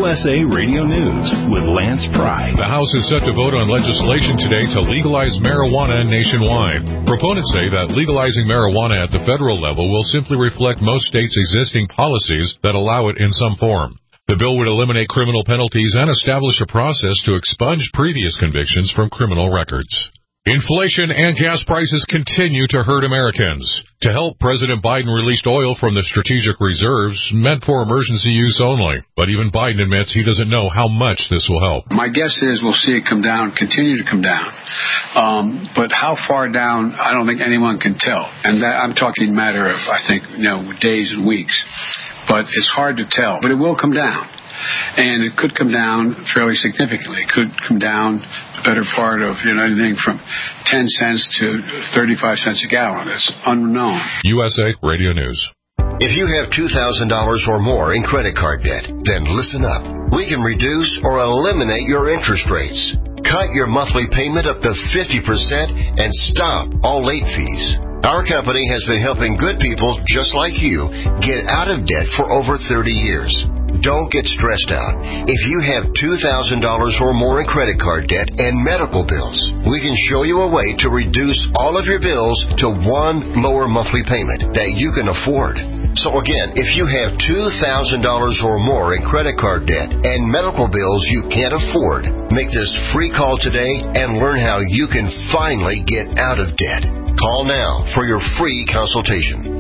USA Radio News with Lance Pry. The House is set to vote on legislation today to legalize marijuana nationwide. Proponents say that legalizing marijuana at the federal level will simply reflect most states' existing policies that allow it in some form. The bill would eliminate criminal penalties and establish a process to expunge previous convictions from criminal records. Inflation and gas prices continue to hurt Americans. To help, President Biden released oil from the strategic reserves meant for emergency use only. But even Biden admits he doesn't know how much this will help. My guess is we'll see it come down, continue to come down. But how far down, I don't think anyone can tell. And that, I'm talking a matter of, I think, days and weeks. But it's hard to tell. But it will come down. And it could come down fairly significantly. It could come down the better part of, anything from 10 cents to 35 cents a gallon. It's unknown. USA Radio News. If you have $2,000 or more in credit card debt, then listen up. We can reduce or eliminate your interest rates. Cut your monthly payment up to 50% and stop all late fees. Our company has been helping good people just like you get out of debt for over 30 years. Don't get stressed out. If you have $2,000 or more in credit card debt and medical bills, we can show you a way to reduce all of your bills to one lower monthly payment that you can afford. So again, if you have $2,000 or more in credit card debt and medical bills you can't afford, make this free call today and learn how you can finally get out of debt. Call now for your free consultation.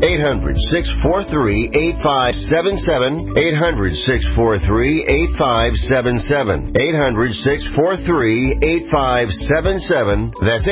800-643-8577. 800-643-8577. 800-643-8577. That's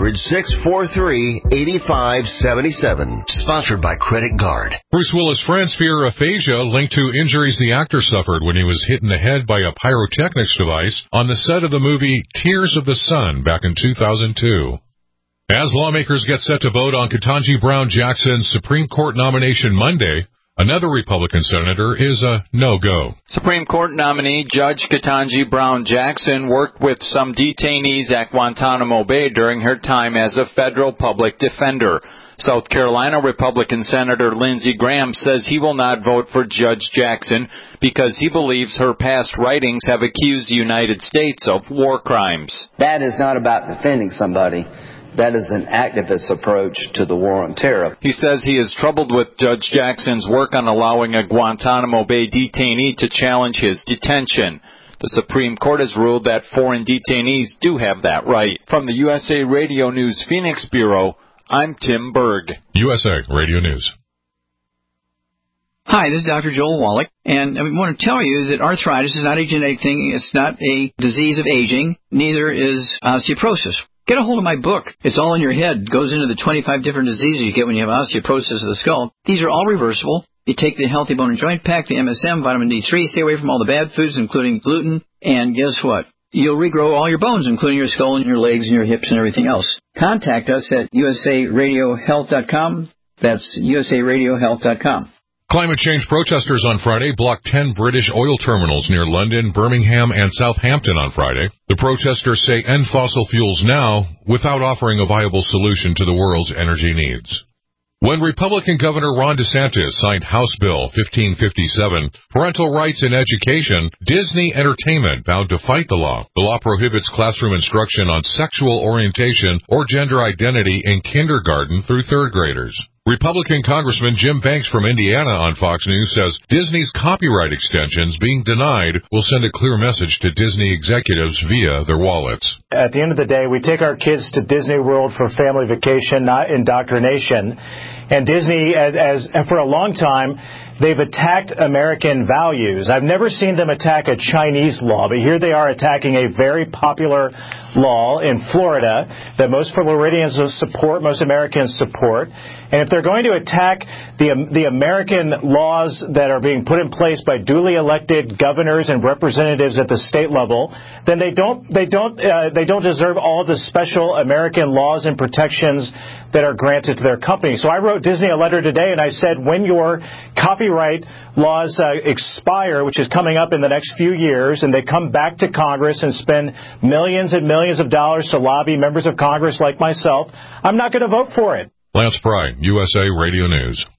800-643-8577. Sponsored by Credit Guard. Bruce Willis' friends fear aphasia linked to injuries the actor suffered when he was hit in the head by a pyrotechnics device on the set of the movie Tears of the Sun back in 2002. As lawmakers get set to vote on Ketanji Brown Jackson's Supreme Court nomination Monday, another Republican senator is a no-go. Supreme Court nominee Judge Ketanji Brown Jackson worked with some detainees at Guantanamo Bay during her time as a federal public defender. South Carolina Republican Senator Lindsey Graham says he will not vote for Judge Jackson because he believes her past writings have accused the United States of war crimes. That is not about defending somebody. That is an activist approach to the war on terror. He says he is troubled with Judge Jackson's work on allowing a Guantanamo Bay detainee to challenge his detention. The Supreme Court has ruled that foreign detainees do have that right. From the USA Radio News Phoenix Bureau, I'm Tim Berg. USA Radio News. Hi, this is Dr. Joel Wallach, and I want to tell you that arthritis is not a genetic thing. It's not a disease of aging. Neither is osteoporosis. Get a hold of my book. It's all in your head. It goes into the 25 different diseases you get when you have osteoporosis of the skull. These are all reversible. You take the Healthy Bone and Joint Pack, the MSM, vitamin D3, stay away from all the bad foods, including gluten, and guess what? You'll regrow all your bones, including your skull and your legs and your hips and everything else. Contact us at usaradiohealth.com. That's usaradiohealth.com. Climate change protesters on Friday blocked 10 British oil terminals near London, Birmingham, and Southampton on Friday. The protesters say end fossil fuels now without offering a viable solution to the world's energy needs. When Republican Governor Ron DeSantis signed House Bill 1557, Parental Rights in Education, Disney Entertainment vowed to fight the law. The law prohibits classroom instruction on sexual orientation or gender identity in kindergarten through third graders. Republican Congressman Jim Banks from Indiana on Fox News says Disney's copyright extensions being denied will send a clear message to Disney executives via their wallets. At the end of the day, we take our kids to Disney World for family vacation, not indoctrination. And Disney, as for a long time, they've attacked American values. I've never seen them attack a Chinese law, but here they are attacking a very popular law in Florida that most Floridians support, most Americans support. And if they're going to attack the American laws that are being put in place by duly elected governors and representatives at the state level, then they don't deserve all the special American laws and protections that are granted to their company. So I wrote Disney a letter today, and I said, when your copyright laws expire, which is coming up in the next few years, and they come back to Congress and spend millions and millions of dollars to lobby members of Congress like myself, I'm not going to vote for it. Lance Pry, USA Radio News.